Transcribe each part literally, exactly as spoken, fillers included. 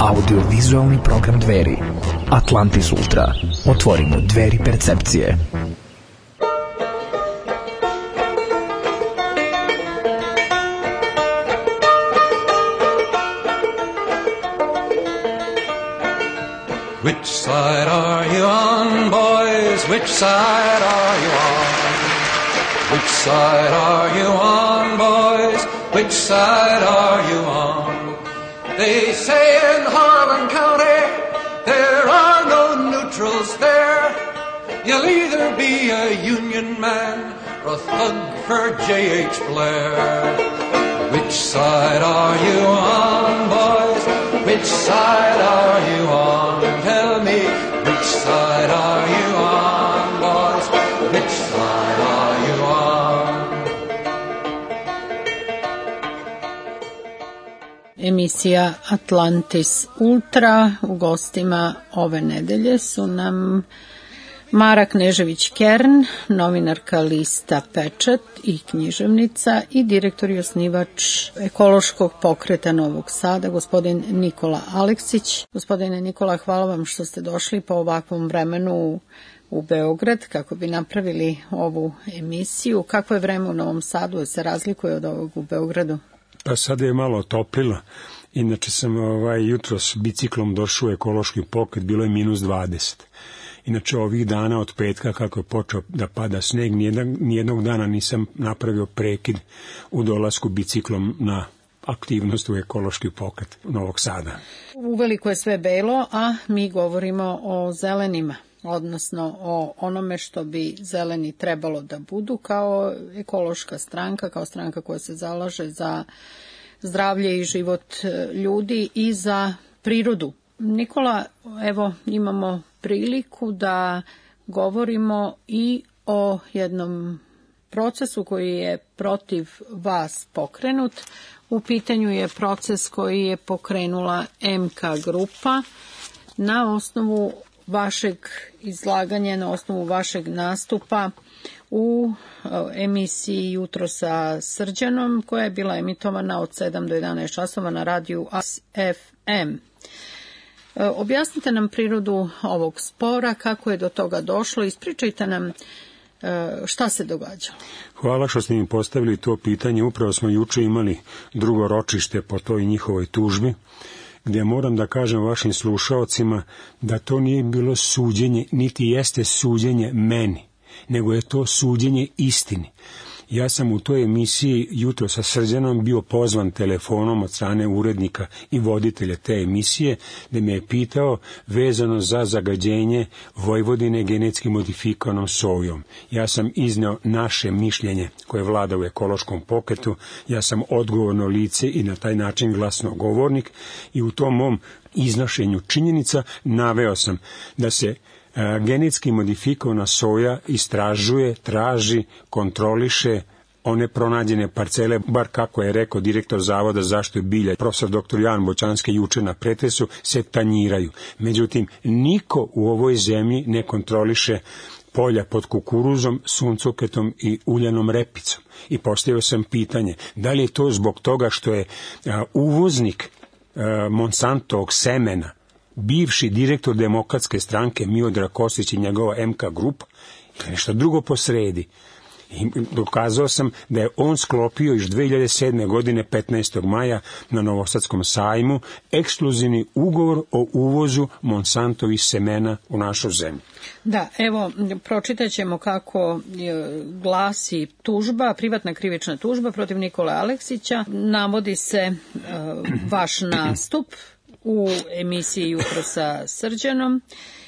Audiovizualni program Dveri. Atlantis Ultra. Otvorimo dveri percepcije. Which side are you on, boys? Which side are you on? Which side are you on, boys? Which side are you on? They say in Harlan County there are no neutrals there. You'll either be a Union man or a thug for J H Blair. Which side are you on, boys? Which side are you on? Tell me, which side are you on, boys? Which side are you on? Emisija Atlantis Ultra. U gostima ove nedelje su nam Mara Knežević-Kern, novinarka lista Pečat i književnica, i direktor i osnivač ekološkog pokreta Novog Sada, gospodin Nikola Aleksić. Gospodine Nikola, hvala vam što ste došli po ovakvom vremenu u Beograd kako bi napravili ovu emisiju. Kako je vreme u Novom Sadu? Se razlikuje od ovog u Beogradu? Pa sada je malo toplilo. Inače sam ovaj, jutros biciklom došao u ekološki pokret, bilo je minus dvadeset. Inače, ovih dana od petka, kako je počeo da pada sneg, nijednog, nijednog dana nisam napravio prekid u dolasku biciklom na aktivnost u ekološki pokret Novog Sada. Uveliko je sve belo, a mi govorimo o zelenima, odnosno o onome što bi zeleni trebalo da budu kao ekološka stranka, kao stranka koja se zalaže za zdravlje i život ljudi i za prirodu. Nikola, evo imamo priliku da govorimo i o jednom procesu koji je protiv vas pokrenut. U pitanju je proces koji je pokrenula M K grupa na osnovu vašeg izlaganja, na osnovu vašeg nastupa u emisiji Jutro sa Srđanom, koja je bila emitovana od sedam do jedanaest časova na radiju F M. Objasnite nam prirodu ovog spora, kako je do toga došlo, ispričajte nam šta se događalo. Hvala što ste mi postavili to pitanje. Upravo smo juče imali drugo ročište po toj njihovoj tužbi, gdje moram da kažem vašim slušaocima da to nije bilo suđenje, niti jeste suđenje meni, nego je to suđenje istini. Ja sam u toj emisiji Jutro sa Srđanom bio pozvan telefonom od strane urednika i voditelja te emisije, da me je pitao vezano za zagađenje Vojvodine genetski modifikovanom sojom. Ja sam izneo naše mišljenje koje vlada u ekološkom pokretu, ja sam odgovorno lice i na taj način glasnogovornik, i u tom mom iznošenju činjenica naveo sam da se genetski modifikovana soja istražuje, traži, kontroliše, one pronađene parcele, bar kako je rekao direktor Zavoda za zaštitu bilja, profesor doktor Jan Boćanski juče na pretresu, se tanjiraju. Međutim, niko u ovoj zemlji ne kontroliše polja pod kukuruzom, suncokretom i uljanom repicom. I postavio sam pitanje, da li je to zbog toga što je a, uvoznik a, Monsantovog semena bivši direktor Demokratske stranke Miodrag Kostić i njegova M K grupa, to je nešto drugo posredi. I dokazao sam da je on sklopio još dve hiljade sedme. godine petnaestog maja na Novosadskom sajmu ekskluzivni ugovor o uvozu Monsantovih semena u našu zemlju. Da, evo, pročitat ćemo kako glasi tužba, privatna krivična tužba protiv Nikole Aleksića. Navodi se uh, vaš nastup u emisiji Jutro sa Srđanom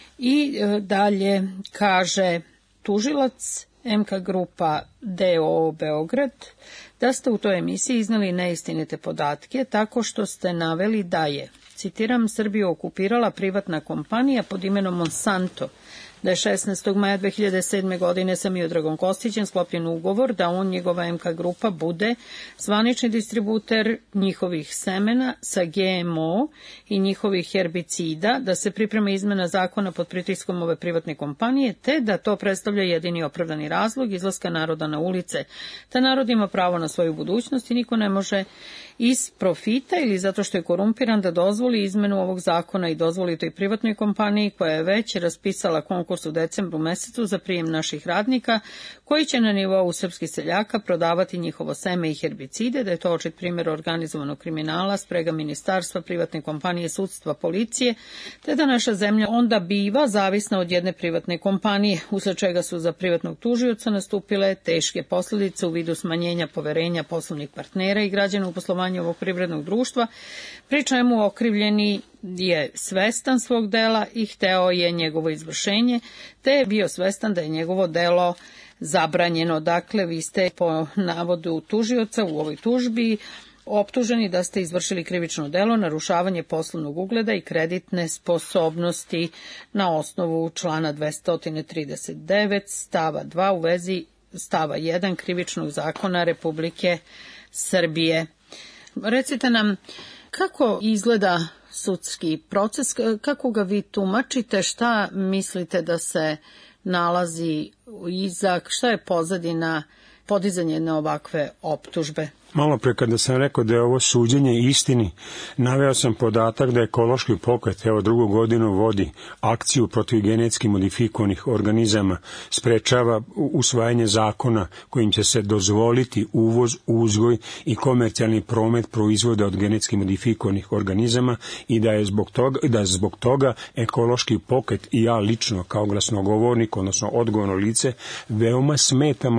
i dalje kaže tužilac M K grupa D O O Beograd da ste u toj emisiji iznali neistinite podatke tako što ste naveli da je, citiram, Srbiju okupirala privatna kompanija pod imenom Monsanto da je šesnaestog maja dve hiljade sedme. godine sa Miodragom Kostićem sklopljen ugovor da on, njegova M K grupa, bude zvanični distributer njihovih semena sa G M O i njihovih herbicida, da se priprema izmena zakona pod pritiskom ove privatne kompanije, te da to predstavlja jedini opravdani razlog izlaska naroda na ulice. Ta narod ima pravo na svoju budućnost i niko ne može iz profita ili zato što je korumpiran da dozvoli izmenu ovog zakona i dozvoli toj privatnoj kompaniji koja je već raspisala konkurs u decembru mesecu za prijem naših radnika koji će na nivou srpskih seljaka prodavati njihovo seme i herbicide, da je to očit primjer organizovanog kriminala, sprega ministarstva, privatne kompanije, sudstva, policije, te da naša zemlja onda biva zavisna od jedne privatne kompanije, usled čega su za privatnog tužioca nastupile teške posljedice u vidu smanjenja poverenja poslovnih partnera i građana u poslovanje ovog privrednog društva, pri čemu okrivljeni je svestan svog dela i hteo je njegovo izvršenje, te je bio svestan da je njegovo delo zabranjeno. Dakle, vi ste po navodu tužioca u ovoj tužbi optuženi da ste izvršili krivično delo, narušavanje poslovnog ugleda i kreditne sposobnosti na osnovu člana dvesta trideset devet stava dva u vezi stava jedan Krivičnog zakona Republike Srbije. Recite nam, kako izgleda sudski proces, kako ga vi tumačite, šta mislite da se nalazi iza, šta je pozadina podizanja jedne ovakve optužbe? Malo pre kada sam rekao da je ovo suđenje istini, naveo sam podatak da ekološki pokret evo drugu godinu vodi akciju protiv genetski modifikovanih organizama, sprečava usvajanje zakona kojim će se dozvoliti uvoz, uzgoj i komercijalni promet proizvoda od genetski modifikovanih organizama i da je zbog toga, da je zbog toga ekološki pokret i ja lično kao glasnogovornik, odnosno odgovorno lice, veoma smetamo